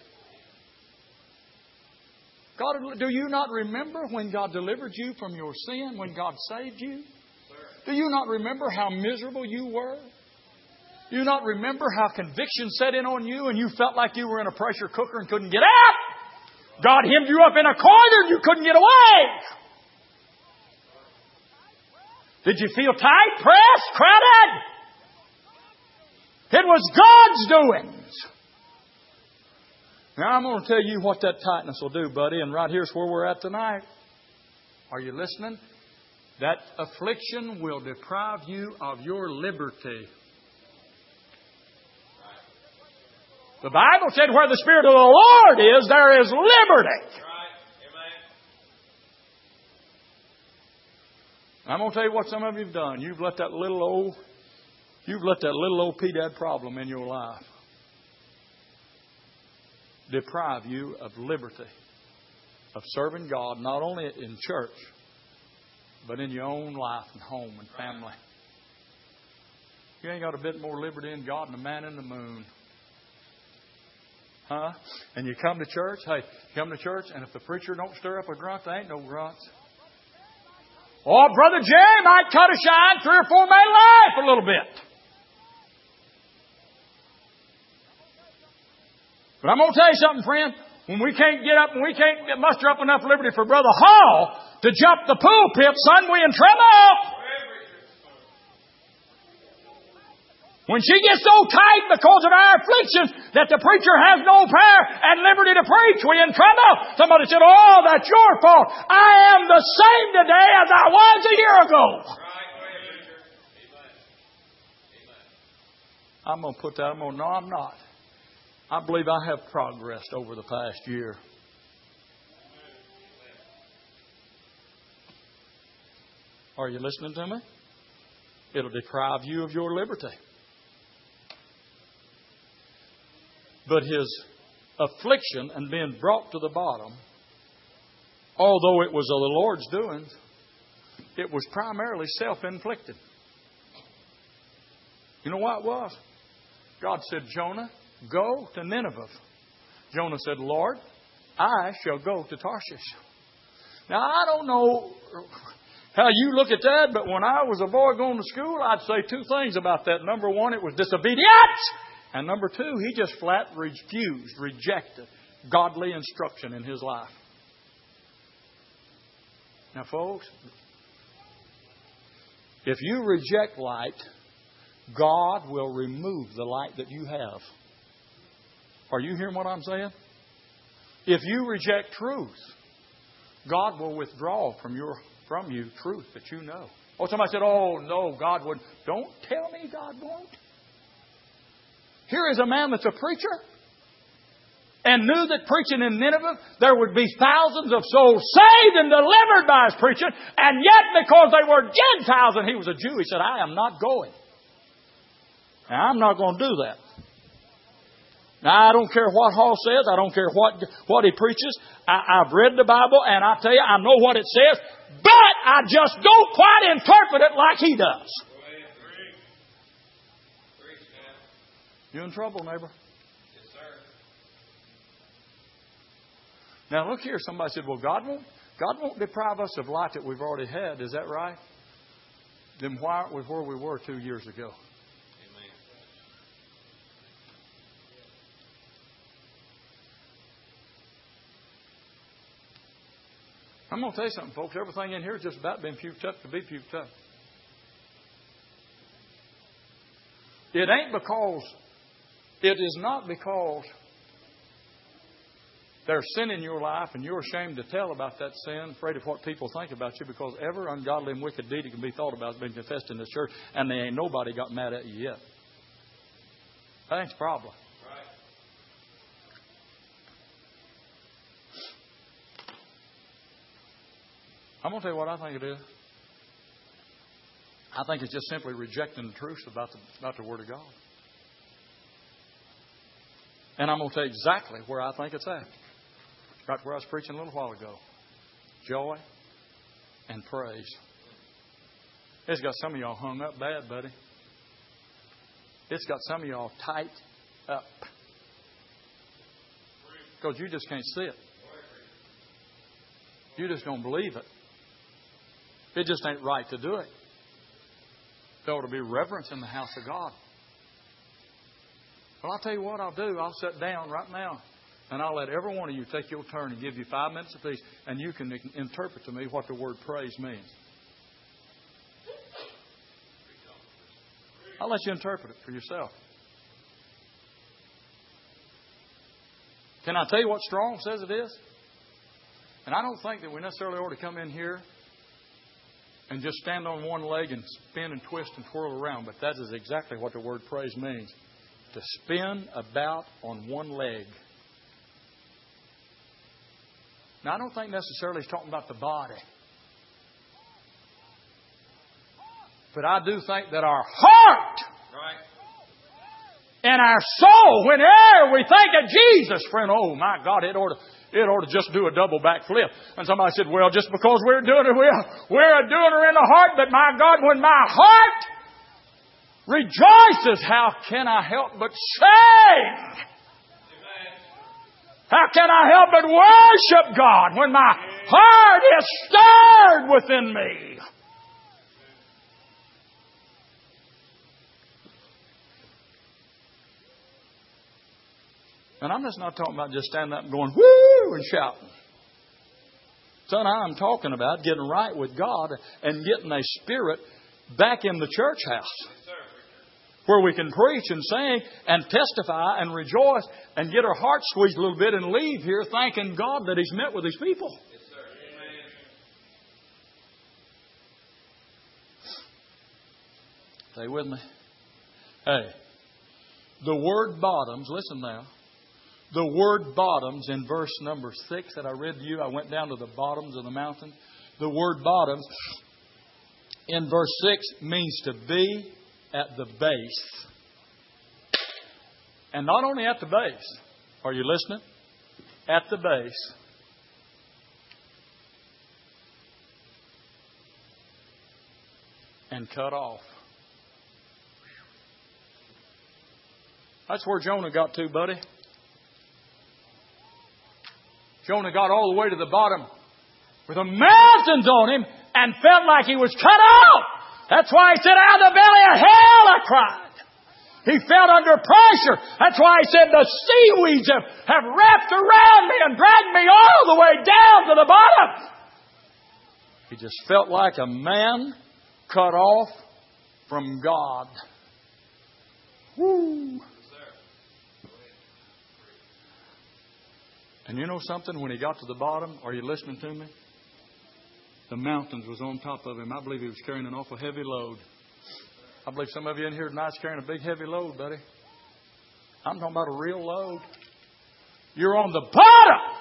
God, do you not remember when God delivered you from your sin, when God saved you? Do you not remember how miserable you were? Do you not remember how conviction set in on you and you felt like you were in a pressure cooker and couldn't get out? God hemmed you up in a corner and you couldn't get away. Did you feel tight, pressed, crowded? It was God's doings. Now I'm going to tell you what that tightness will do, buddy. And right here's where we're at tonight. Are you listening? That affliction will deprive you of your liberty. The Bible said where the Spirit of the Lord is, there is liberty. I'm going to tell you what some of you have done. You've let that little old, you've let that little old P-Dad problem in your life deprive you of liberty, of serving God, not only in church, but in your own life and home and family. You ain't got a bit more liberty in God than a man in the moon. Huh? And you come to church, hey, you come to church, and if the preacher don't stir up a grunt, there ain't no grunts. Oh, Brother Jerry might cut a shine, three or four may laugh a little bit. But I'm going to tell you something, friend. When we can't get up and we can't muster up enough liberty for Brother Hall to jump the pulpit, son, we in trouble. When she gets so tight because of our afflictions that the preacher has no power and liberty to preach, we in trouble. Somebody said, oh, that's your fault. I am the same today as I was a year ago. I'm going to put that, I'm going to, no, I'm not. I believe I have progressed over the past year. Are you listening to me? It'll deprive you of your liberty. But his affliction and being brought to the bottom, although it was of the Lord's doing, it was primarily self-inflicted. You know what it was? God said, Jonah, go to Nineveh. Jonah said, Lord, I shall go to Tarshish. Now, I don't know how you look at that, but when I was a boy going to school, I'd say two things about that. Number one, it was disobedience. And number two, he just flat refused, rejected godly instruction in his life. Now, folks, if you reject light, God will remove the light that you have. Are you hearing what I'm saying? If you reject truth, God will withdraw from your from you truth that you know. Oh, somebody said, oh, no, God wouldn't. Don't tell me God won't. Here is a man that's a preacher and knew that preaching in Nineveh, there would be thousands of souls saved and delivered by his preaching. And yet, because they were Gentiles and he was a Jew, he said, I am not going. Now, I'm not going to do that. Now, I don't care what Hall says. I don't care what, what he preaches. I, I've read the Bible, and I tell you, I know what it says. But I just don't quite interpret it like he does. You in trouble, neighbor? Yes, sir. Now, look here. Somebody said, well, God won't, God won't deprive us of life that we've already had. Is that right? Then why aren't we where we were two years ago? I'm going to tell you something, folks. Everything in here is just about being puked up to be puked up. It ain't because, it is not because there's sin in your life and you're ashamed to tell about that sin, afraid of what people think about you, because every ungodly and wicked deed that can be thought about has been confessed in this church, and there ain't nobody got mad at you yet. That ain't the problem. I'm going to tell you what I think it is. I think it's just simply rejecting the truth about the, about the Word of God. And I'm going to tell you exactly where I think it's at. Right where I was preaching a little while ago. Joy and praise. It's got some of y'all hung up bad, buddy. It's got some of y'all tight up. Because you just can't see it. You just don't believe it. It just ain't right to do it. There ought to be reverence in the house of God. Well, I'll tell you what I'll do. I'll sit down right now and I'll let every one of you take your turn and give you five minutes apiece, and you can interpret to me what the word praise means. I'll let you interpret it for yourself. Can I tell you what Strong says it is? And I don't think that we necessarily ought to come in here and just stand on one leg and spin and twist and twirl around. But that is exactly what the word praise means. To spin about on one leg. Now, I don't think necessarily he's talking about the body. But I do think that our heart and our soul, whenever we think of Jesus, friend, oh my God, it ought to... It ought to just do a double back flip. And somebody said, well, just because we're doing it, we're, we're a doer in the heart. But my God, when my heart rejoices, how can I help but sing? How can I help but worship God when my heart is stirred within me? And I'm just not talking about just standing up and going, woo, and shouting. Son, I'm talking about getting right with God and getting a spirit back in the church house. Where we can preach and sing and testify and rejoice and get our hearts squeezed a little bit and leave here thanking God that He's met with His people. Yes, sir. Amen. Stay with me. Hey, the word bottoms, listen now. The word bottoms in verse number six that I read to you, I went down to the bottoms of the mountain. The word bottoms in verse six means to be at the base. And not only at the base. Are you listening? At the base. And cut off. That's where Jonah got to, buddy. Jonah got all the way to the bottom with the mountains on him and felt like he was cut off. That's why he said, out of the belly of hell I cried. He felt under pressure. That's why he said, the seaweeds have, have wrapped around me and dragged me all the way down to the bottom. He just felt like a man cut off from God. Woo. And you know something? When he got to the bottom, are you listening to me? The mountains was on top of him. I believe he was carrying an awful heavy load. I believe some of you in here tonight's carrying a big heavy load, buddy. I'm talking about a real load. You're on the bottom.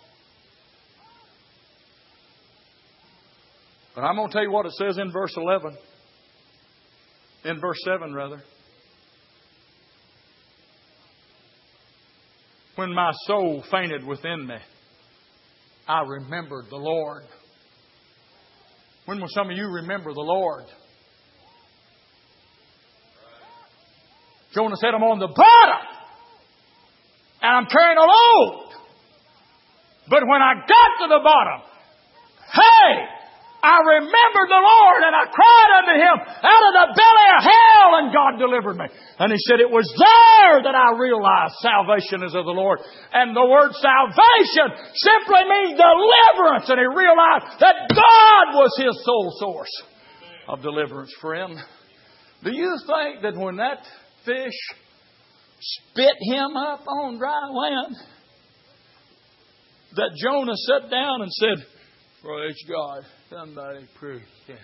But I'm going to tell you what it says in verse eleven. In verse seven, rather. When my soul fainted within me, I remembered the Lord. When will some of you remember the Lord? Jonah said, I'm on the bottom. And I'm carrying a load. But when I got to the bottom, hey, I remembered the Lord and I cried unto Him out of the belly of hell, and God delivered me. And He said, it was there that I realized salvation is of the Lord. And the word salvation simply means deliverance. And he realized that God was his sole source of deliverance, friend. Do you think that when that fish spit him up on dry land, that Jonah sat down and said, praise God, somebody preach. Yeah.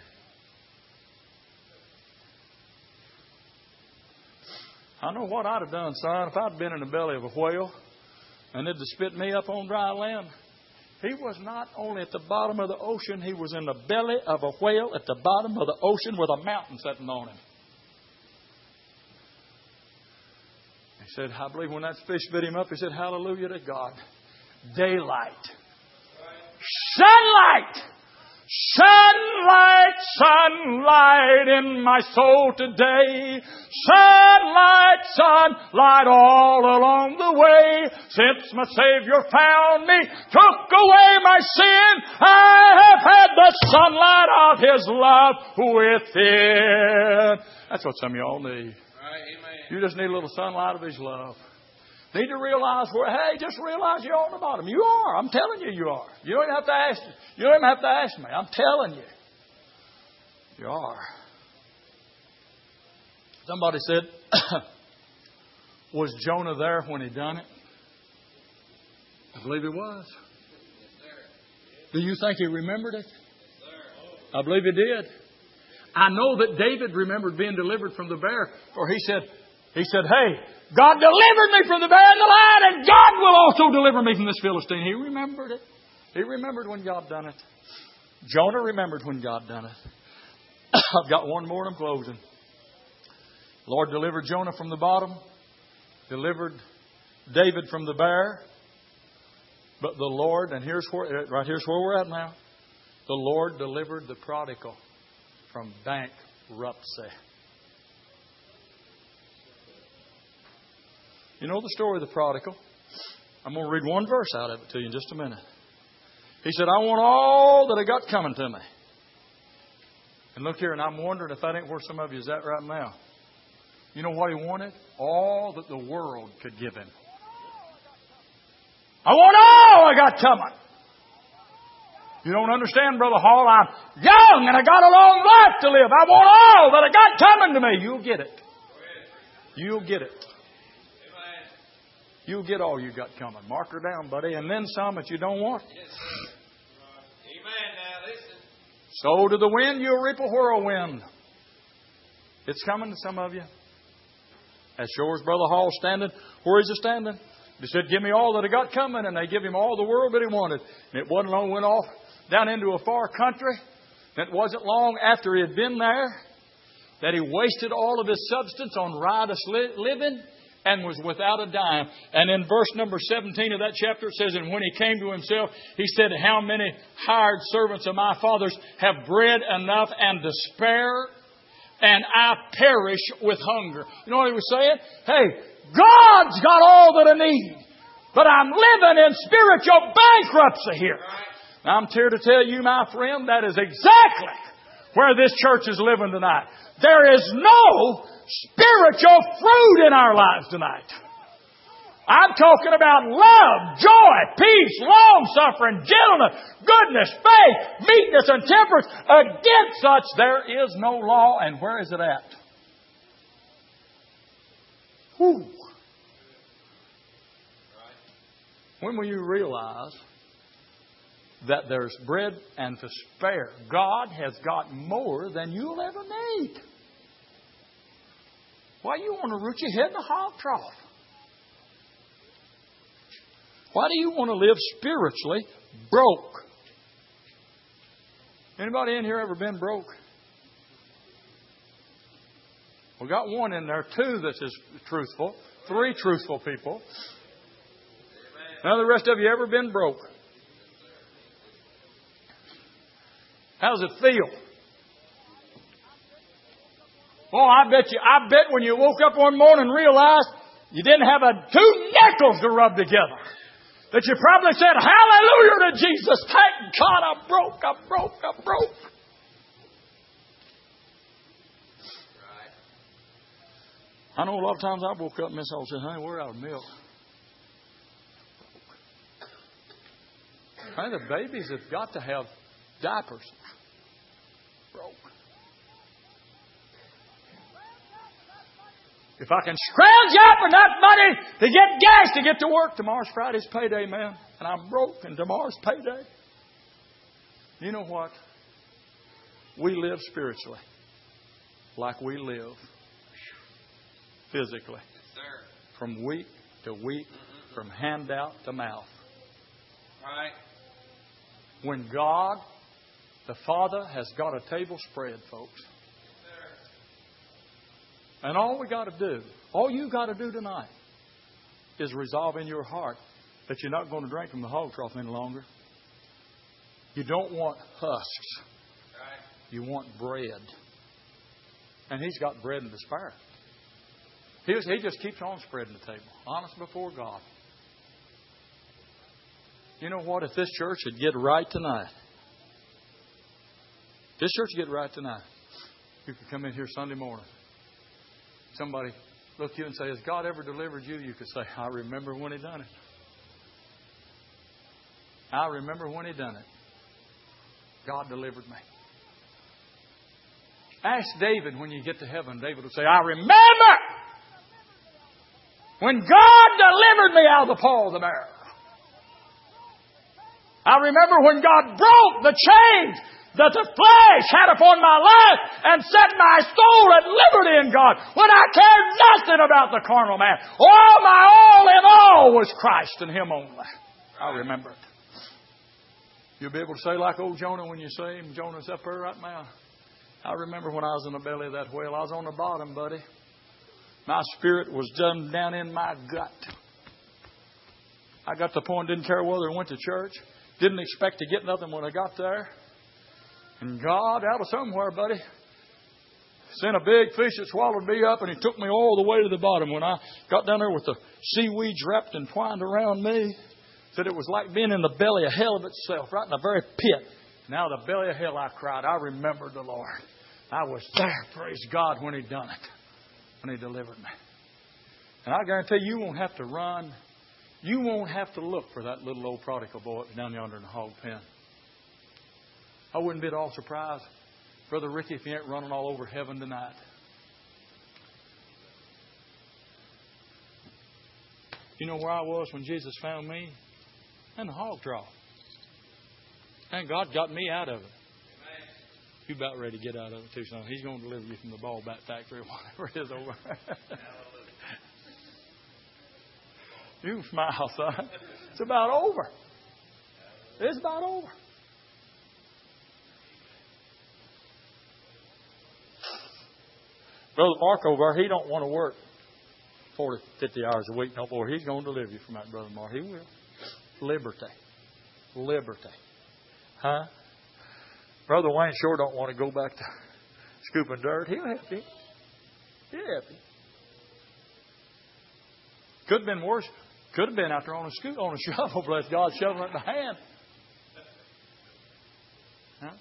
I know what I'd have done, son, if I'd been in the belly of a whale and it'd have spit me up on dry land. He was not only at the bottom of the ocean, he was in the belly of a whale at the bottom of the ocean with a mountain sitting on him. He said, I believe when that fish bit him up, he said, hallelujah to God. Daylight. Sunlight. Sunlight, sunlight in my soul today. Sunlight, sunlight all along the way. Since my Savior found me, took away my sin, I have had the sunlight of His love within. That's what some of y'all need. Right, amen. You just need a little sunlight of His love. Need to realize where, hey, just realize you're on the bottom. You are. I'm telling you, you are. You don't even have to ask. You don't even have to ask me. I'm telling you. You are. Somebody said, was Jonah there when he done it? I believe he was. Do you think he remembered it? I believe he did. I know that David remembered being delivered from the bear, for he said, he said, hey, God delivered me from the bear and the lion, and God will also deliver me from this Philistine. He remembered it. He remembered when God done it. Jonah remembered when God done it. I've got one more and I'm closing. Lord delivered Jonah from the bottom, delivered David from the bear. But the Lord, and here's where, right here's where we're at now. The Lord delivered the prodigal from bankruptcy. You know the story of the prodigal? I'm going to read one verse out of it to you in just a minute. He said, I want all that I got coming to me. And look here, and I'm wondering if that ain't where some of you is at right now. You know what he wanted? All that the world could give him. I want all I got coming. You don't understand, Brother Hall. I'm young and I got a long life to live. I want all that I got coming to me. You'll get it. You'll get it. You'll get all you got coming. Mark her down, buddy. And then some that you don't want. Yes, sir. Amen. Now listen. Sow to the wind, you'll reap a whirlwind. It's coming to some of you. As sure as Brother Hall standing, where is he standing? He said, give me all that I got coming. And they give him all the world that he wanted. And it wasn't long, went off down into a far country. And it wasn't long after he had been there that he wasted all of his substance on riotous li- living. And was without a dime. And in verse number seventeen of that chapter it says, and when he came to himself, he said, how many hired servants of my father's have bread enough and to spare, and I perish with hunger. You know what he was saying? Hey, God's got all that I need, but I'm living in spiritual bankruptcy here. Now, I'm here to tell you, my friend, that is exactly where this church is living tonight. There is no spiritual fruit in our lives tonight. I'm talking about love, joy, peace, long-suffering, gentleness, goodness, faith, meekness, and temperance. Against such there is no law. And where is it at? Whew. When will you realize that there's bread and to spare. God has got more than you'll ever need. Why do you want to root your head in a hog trough? Why do you want to live spiritually broke? Anybody in here ever been broke? We got one in there, two that is truthful, three truthful people. Now the rest of you ever been broke? How does it feel? Oh, I bet you, I bet when you woke up one morning and realized you didn't have a two nickels to rub together, that you probably said, hallelujah to Jesus. Thank God I'm broke, I'm broke, I'm broke. I know a lot of times I woke up and Miss Hall said, honey, we're out of milk. Honey, the babies have got to have diapers. Broke. If I can scrounge up enough money to get gas to get to work, tomorrow's Friday's payday, man. And I'm broke and tomorrow's payday. You know what? We live spiritually like we live physically. Yes, sir. From week to week, mm-hmm. from handout to mouth. Right. When God, the Father, has got a table spread, folks. Yes, sir. And all we got to do, all you got to do tonight is resolve in your heart that you're not going to drink from the hog trough any longer. You don't want husks. Right. You want bread. And He's got bread and to spare. He, was, he just keeps on spreading the table. Honest before God. You know what? If this church would get right tonight. This church would get right tonight. You could come in here Sunday morning. Somebody look at you and say, has God ever delivered you? You could say, I remember when He done it. I remember when He done it. God delivered me. Ask David when you get to heaven. David will say, I remember when God delivered me out of the paw of the bear. I remember when God broke the chains that the flesh had upon my life and set my soul at liberty in God when I cared nothing about the carnal man. All my all in all was Christ and Him only. I remember it. You'll be able to say like old Jonah when you say him. Jonah's up there right now. I remember when I was in the belly of that whale. I was on the bottom, buddy. My spirit was done down in my gut. I got to the point, didn't care whether I went to church. Didn't expect to get nothing when I got there. And God, out of somewhere, buddy, sent a big fish that swallowed me up, and He took me all the way to the bottom. When I got down there with the seaweeds wrapped and twined around me, said it was like being in the belly of hell of itself, right in the very pit. Now the belly of hell, I cried. I remembered the Lord. I was there, praise God, when He done it. When He delivered me. And I guarantee you, you won't have to run. You won't have to look for that little old prodigal boy down yonder in the hog pen. I wouldn't be at all surprised, Brother Ricky, if he ain't running all over heaven tonight. You know where I was when Jesus found me? In the hog trough. And God got me out of it. You about ready to get out of it too, son. He's going to deliver you from the ball bat factory or whatever it is over. You can smile, son. It's about over. It's about over. Brother Mark over there, he don't want to work forty, fifty hours a week no more. He's going to deliver you from that, Brother Mark. He will. Liberty. Liberty. Huh? Brother Wayne sure don't want to go back to scooping dirt. He'll help you. He'll help you. Could have been worse. Could have been out there on a scoop, on a shovel, bless God, shoveling it in the hand. Huh?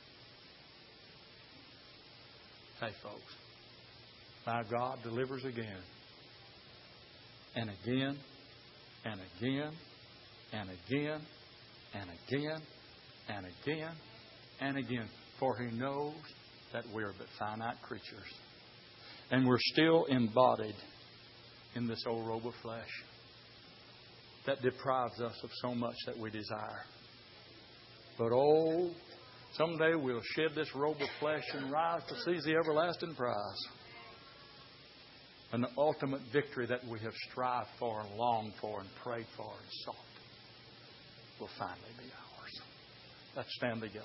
Hey, folks. My God delivers again. And again. And again. And again. And again. And again. And again. For He knows that we're but finite creatures. And we're still embodied in this old robe of flesh that deprives us of so much that we desire. But oh, someday we'll shed this robe of flesh and rise to seize the everlasting prize. And the ultimate victory that we have strived for and longed for and prayed for and sought will finally be ours. Let's stand together.